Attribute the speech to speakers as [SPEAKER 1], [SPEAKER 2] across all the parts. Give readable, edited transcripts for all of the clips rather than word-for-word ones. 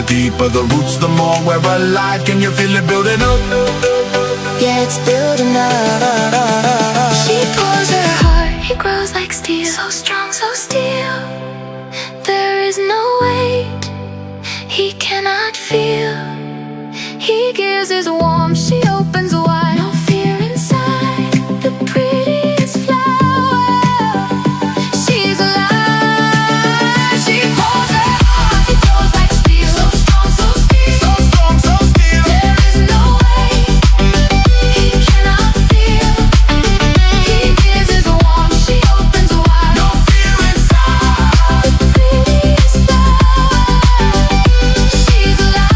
[SPEAKER 1] deeper the roots, the more we're alive. Can you feel it building up?
[SPEAKER 2] Yeah, it's building up. She pours her heart, he grows like steel. So strong, so still. There is no weight he cannot feel. He gives his warmth, she opens wide. No fear inside, the prettiest flower. She's alive. She pours her heart, he grows like steel. So strong, so still.
[SPEAKER 1] So strong, so still.
[SPEAKER 2] There is no weight he cannot feel. He gives his warmth, she opens wide.
[SPEAKER 1] No fear inside.
[SPEAKER 2] The prettiest flower. She's alive.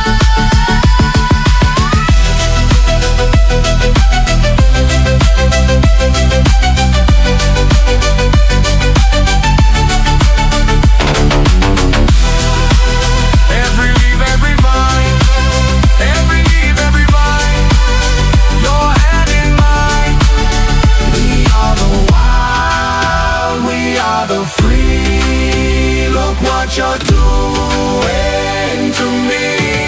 [SPEAKER 1] Every leaf, every vine, every leaf, every vine, your hand in mine. We are the wild, we are the free. Look what you're doing to me.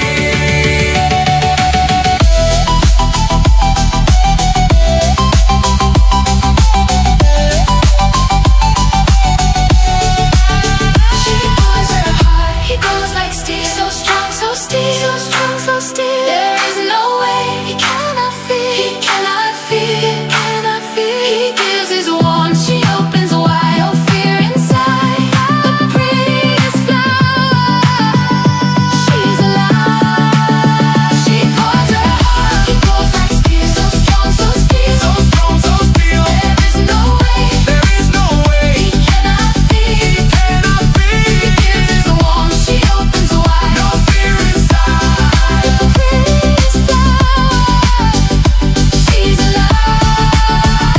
[SPEAKER 2] She pours her heart, he grows like steel. So strong, so still. So strong, so still. There is no way he cannot feel. He cannot feel. He cannot feel. He gives his warmth, she opens wide. No fear inside. The prettiest flower. She's alive. She pours her heart, he grows like steel. So strong, so still.
[SPEAKER 1] So strong, so still.
[SPEAKER 2] There is no way
[SPEAKER 1] There is no way
[SPEAKER 2] he cannot feel.
[SPEAKER 1] cannot feel.
[SPEAKER 2] He gives his warmth, she opens wide.
[SPEAKER 1] No fear inside.
[SPEAKER 2] The prettiest flower. She's alive.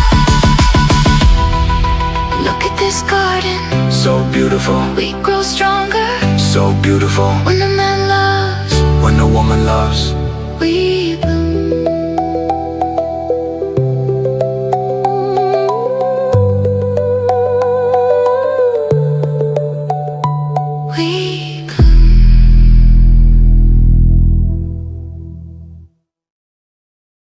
[SPEAKER 2] Look at this garden,
[SPEAKER 1] So beautiful,
[SPEAKER 2] we grow stronger
[SPEAKER 1] so beautiful.
[SPEAKER 2] when the man loves.
[SPEAKER 1] When a woman loves.